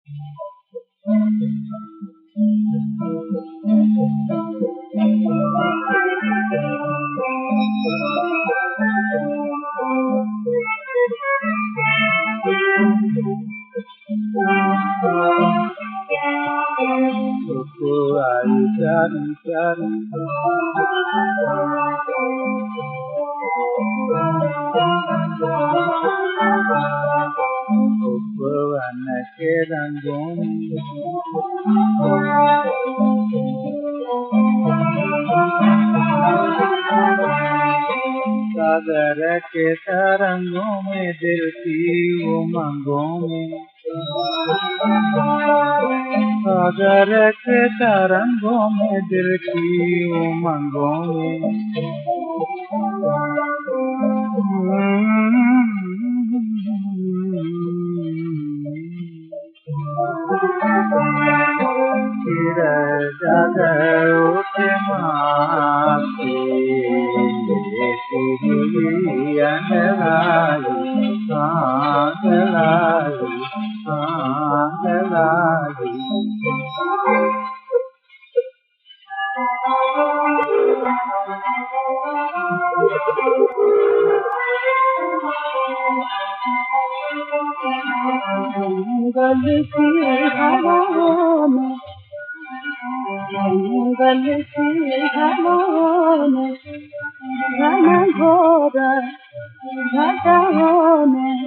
उपवन के रंगों सागर के तरंगों में दिल की उमंगों में सागर के तरंगों में दिल की उमंगों में फिर जग उठे माती तेरी अंगलाई आंगलाई आंगलाई जंगल की हवाओं में जंगल की हवाओं में घनघोर घटाओं में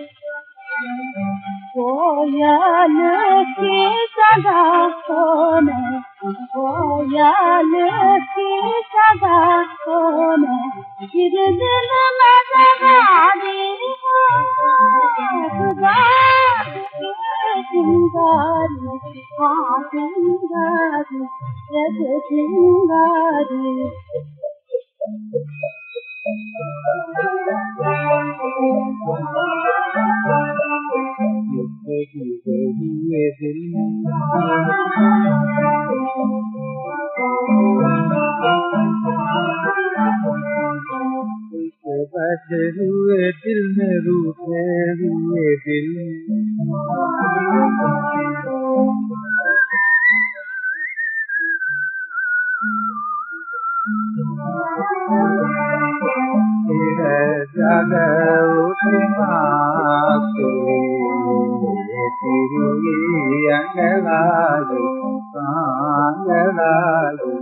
कोयल की सदाओं में कोयल की सदाओं में फिर दिल में जगानी चिंगारी हाँ चिंगारी जग चिंगारी हुए दिल बसे हुए दिल में रूठे हुए दिल जग उठे माते तेरी अंगलाई आंगलाई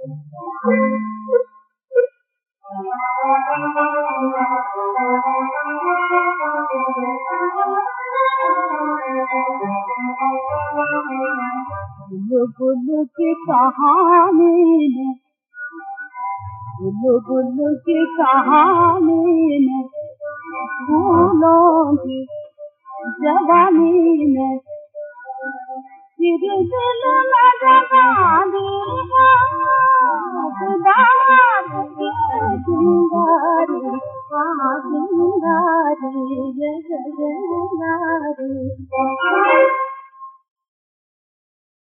बुलबुल की कहानी में बुलबुल की कहानी में फूलों की जवानी में फिर दिल में जवानी चिंगारी हाँ चिंगारी जग चिंगारी